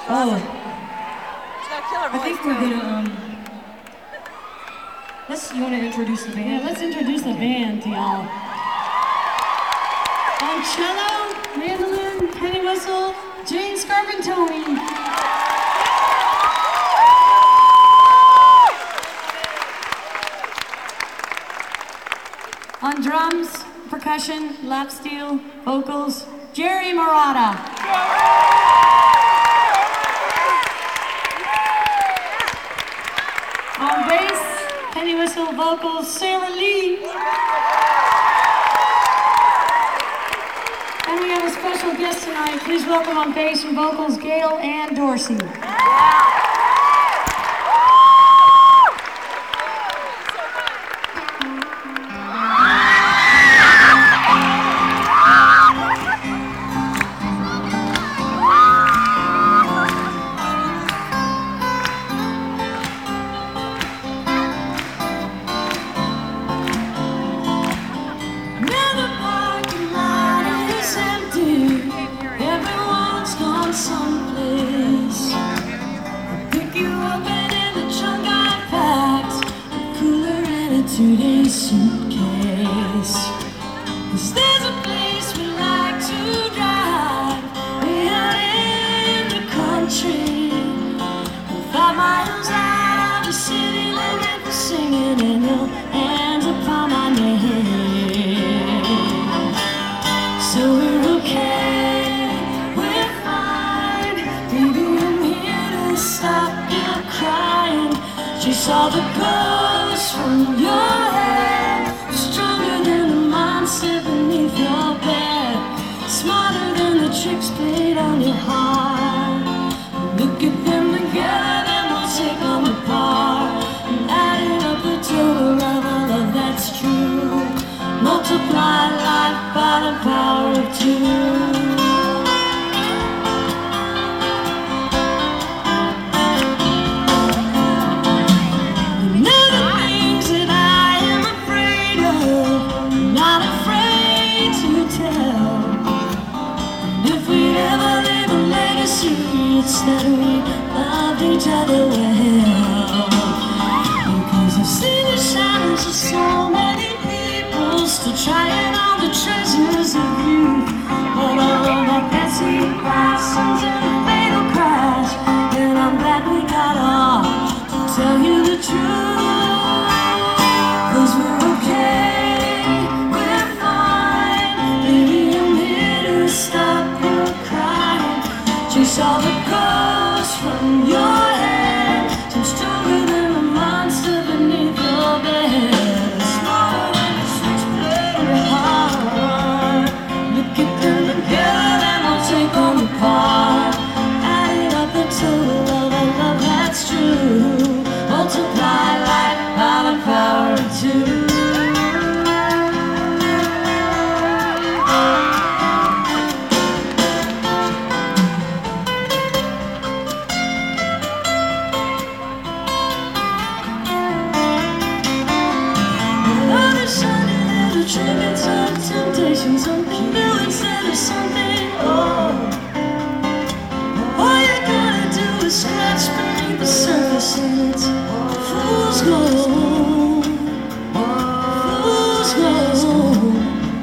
Oh, She's got a killer I voice think we're too. gonna, you wanna introduce the band? Yeah, let's introduce the band to y'all. On cello, mandolin, penny whistle, Jane Scarpintoni. On drums, percussion, lap steel, vocals, Jerry Murata. On bass, penny whistle, vocals, Sarah Lee. And we have a special guest tonight. Please welcome on bass and vocals, Gail Ann Dorsey. Today's suitcase. 'Cause there's a place we like to drive. We out in the country, 5 miles out of the city limit. We're singing and your hands upon my name. So we're okay, we're fine. Baby, I'm here to stop you crying. She saw the ghost from your head, stronger than the monster beneath your bed, smarter than the tricks played on your heart. Look at them together, then we'll take them apart, and adding up the total of a love that's true. Multiply life by the power of 2. It's that we loved each other well, because I've seen the shadows of so many people still trying on the treasures of youth. But all of that fancy blossoms and a fatal crash, and I'm glad we got off to tell you the truth. 'Cause we're okay, we're fine. Baby, I'm here to stop you crying. Chase all the ghosts from your head, seem stronger than the monster beneath your bed, smarter than the switchblade in your heart. Look at them together, then we'll take them apart, adding up the total of a love that's true. Multiply life by the power of 2. Triggers of temptations, some new instead of something old. All you gotta do is scratch beneath the surface, and it's fool's gold. Fool's gold.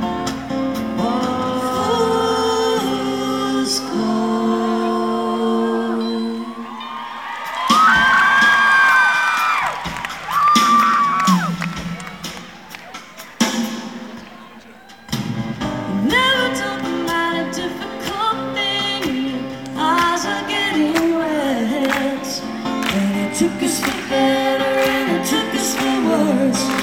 Fool's gold. Never talk about a difficult thing. Your eyes are getting wet, and it took us for better and it took us for worse.